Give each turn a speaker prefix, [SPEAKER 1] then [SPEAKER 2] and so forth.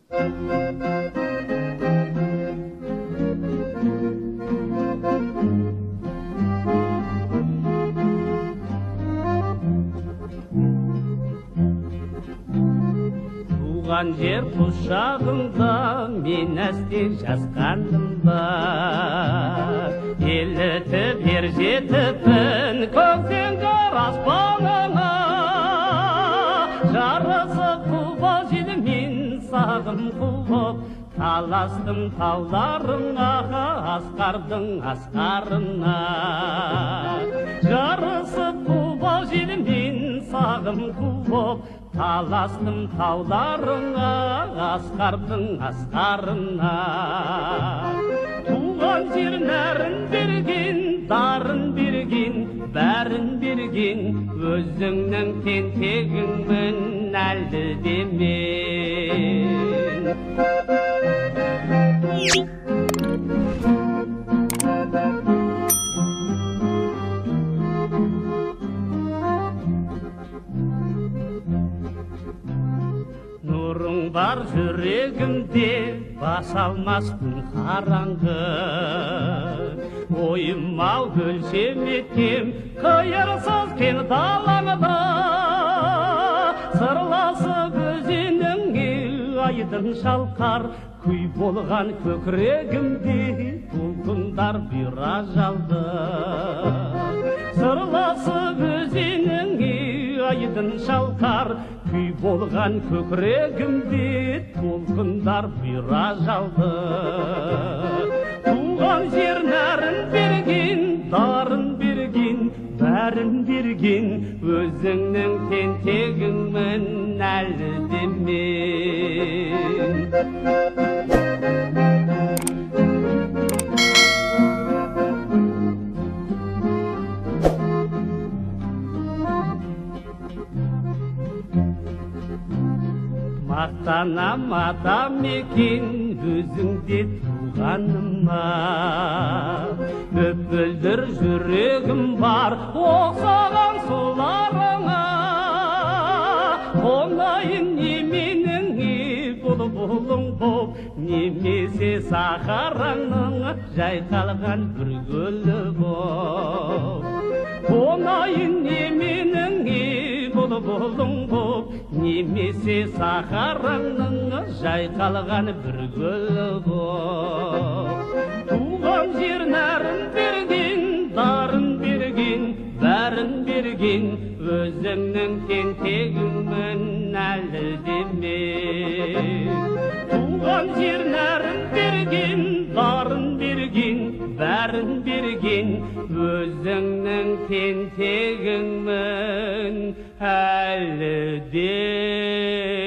[SPEAKER 1] Туған жер құшағында мен әсте жазғаным бар. Елітіп ер жетіппін көктемгі аспанына, жарысып құба желмен сағым құлып, таластым тауларыңа асқардың асқарына. Жарысып құба желмен сағым құлып, таластым тауларыңа асқардың асқарына. Туған жер нәрін берген, дарын берген, бәрін берген, өзіңнің тентегіңмін әлі де мен. Нұрың бар жүрегімде, баса алмаспын қараңғы. Ойым-ау өлшем етем, қиырсыз кең далаңда. Сырласып өзеніңе айдын шалқар, күй болған көкірегімде толқындар бір ажалды. Сырласып өзеніңе айдын шалқар, күй болған көкірегімде толқындар бір ажалды. Туған жер нәрін берген, дарын берген, бәрін берген, өзіңнің тентегіңмін әлі де мен. Мақтанам адам екен өзіңде туғаныма, бүлдір жүрегім бар оқсаған соларыңа. Қонайын неменіңе бұлбұлың боп, немесе сахараңның жайқалған бір гүлі боп. Қонайын неменіңе бұлбұлың боп, немесе сахараңның жайқалған бір гүлі боп. Туған жер нәрін берген, дарын берген, бәрін берген, өзіңнің тентегіңмін әлі де мен. Туған жер нәрін берген, дарын берген, бәрін берген, өзіңнің тентегіңмін әлі де